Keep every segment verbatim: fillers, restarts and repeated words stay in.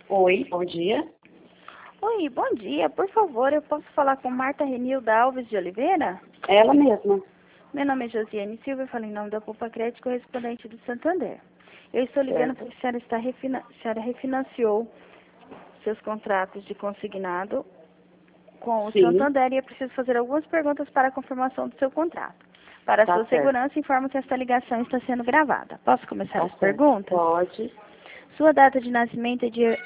Oi, bom dia. Oi, bom dia. Por favor, eu posso falar com Marta Renilda Alves de Oliveira? Ela mesma. Meu nome é Josiane Silva, eu falo em nome da Poupa Crédito, correspondente do Santander. Eu estou ligando Certo. porque a senhora, está refina... a senhora refinanciou seus contratos de consignado com o Sim, Santander e eu preciso fazer algumas perguntas para a confirmação do seu contrato. Para a tá sua certo. segurança, informo que esta ligação está sendo gravada. Posso começar Tá as certo. perguntas? Pode. Sua data de nascimento é dia,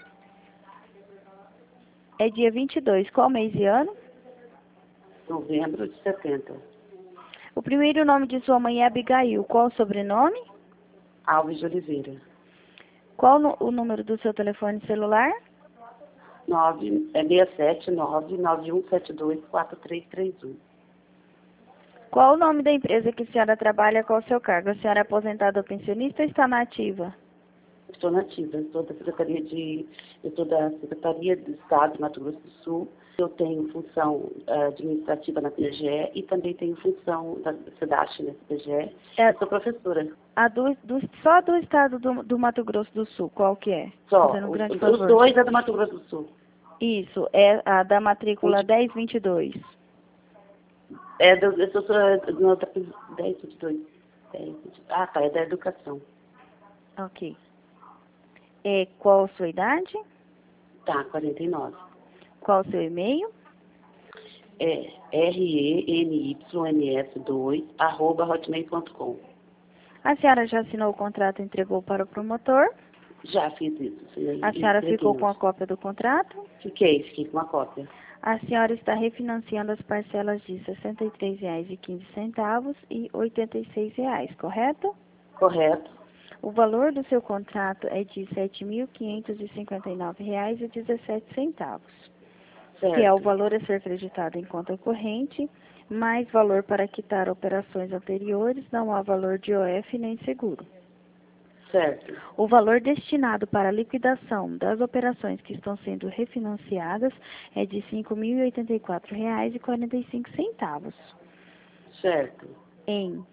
é dia vinte e dois. Qual mês e ano? Novembro de setenta. O primeiro nome de sua mãe é Abigail. Qual o sobrenome? Alves de Oliveira. Qual no- o número do seu telefone celular? nove, é seis sete nove, nove um sete dois, quatro três três um. Qual o nome da empresa que a senhora trabalha? Qual o seu cargo? A senhora é aposentada ou pensionista ou está na ativa? Estou nativa, estou da Secretaria de. Eu estou da Secretaria do Estado do Mato Grosso do Sul. Eu tenho função eh, administrativa na P G E e também tenho função da SEDASH na P G E. É Eu sou professora. a do, do, só do estado do, do Mato Grosso do Sul. Qual que é? Só. Fazendo um Os, grande os favor. dois é do Mato Grosso do Sul. Isso, é a da matrícula Onde- dez vinte e dois. É do, eu sou sou- no, da dez, vinte e dois. dez, vinte, ah, tá, é da educação. Ok. É, qual a sua idade? Tá, quarenta e nove. Qual o seu e-mail? É R E N Y N S dois, arroba hotmail ponto com. A senhora já assinou o contrato e entregou para o promotor? Já fiz isso, sim, A e senhora entreguei ficou com a hoje. cópia do contrato? Fiquei, fiquei com uma cópia. A senhora está refinanciando as parcelas de sessenta e três reais e quinze centavos e oitenta e seis reais, correto? Correto? O valor do seu contrato é de sete mil quinhentos e cinquenta e nove reais e dezessete centavos, que é o Certo, valor a ser acreditado em conta corrente, mais valor para quitar operações anteriores, não há valor de O F nem seguro. certo, O valor destinado para a liquidação das operações que estão sendo refinanciadas é de cinco mil e oitenta e quatro reais e quarenta e cinco centavos, certo, em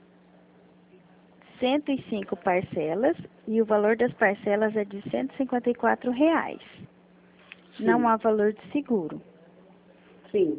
cento e cinco parcelas, e o valor das parcelas é de cento e cinquenta e quatro reais. Não sim, há valor de seguro. sim,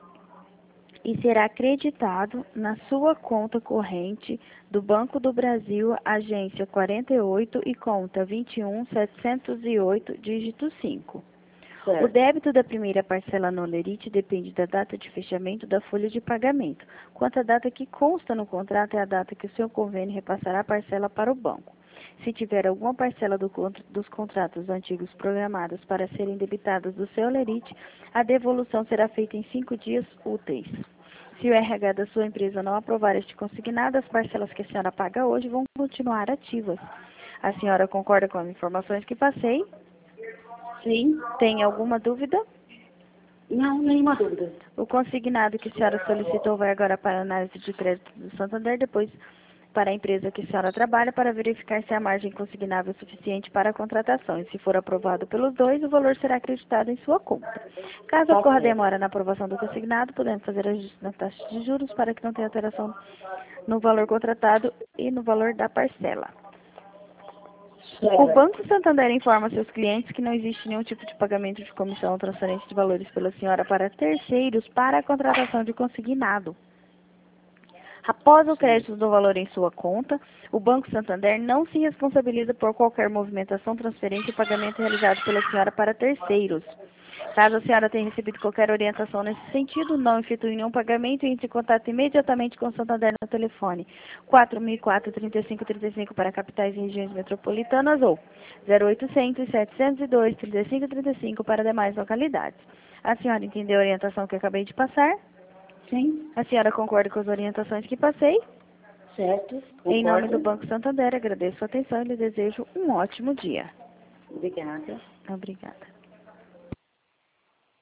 E será acreditado na sua conta corrente do Banco do Brasil, agência quarenta e oito e conta vinte e um setecentos e oito, dígito cinco. O certo, débito da primeira parcela no Lerite depende da data de fechamento da folha de pagamento. Quanto à data que consta no contrato, é a data que o seu convênio repassará a parcela para o banco. Se tiver alguma parcela do contra- dos contratos antigos programados para serem debitadas do seu Lerite, a devolução será feita em cinco dias úteis. Se o R H da sua empresa não aprovar este consignado, as parcelas que a senhora paga hoje vão continuar ativas. A senhora concorda com as informações que passei? sim. Tem alguma dúvida? Não, nenhuma dúvida. O consignado que a senhora solicitou vai agora para a análise de crédito do Santander, depois para a empresa que a senhora trabalha, para verificar se a margem consignável é suficiente para a contratação. E se for aprovado pelos dois, o valor será acreditado em sua conta. Caso Tá ocorra certo, demora na aprovação do consignado, podemos fazer ajuste na taxa de juros para que não tenha alteração no valor contratado e no valor da parcela. O certo, Banco Santander informa seus clientes que não existe nenhum tipo de pagamento de comissão ou transferência de valores pela senhora para terceiros para a contratação de consignado. Após o crédito do valor em sua conta, o Banco Santander não se responsabiliza por qualquer movimentação, transferência ou pagamento realizado pela senhora para terceiros. Caso a senhora tenha recebido qualquer orientação nesse sentido, não efetue nenhum pagamento e entre em contato imediatamente com o Santander no telefone quatro mil e quatro, trinta e cinco trinta e cinco para capitais e regiões metropolitanas ou zero oitocentos, setecentos e dois, trinta e cinco trinta e cinco para demais localidades. A senhora entendeu a orientação que eu acabei de passar? sim, A senhora concorda com as orientações que passei? certo, Em nome do concordo. Banco Santander, agradeço a atenção e lhe desejo um ótimo dia. Obrigada. Obrigada.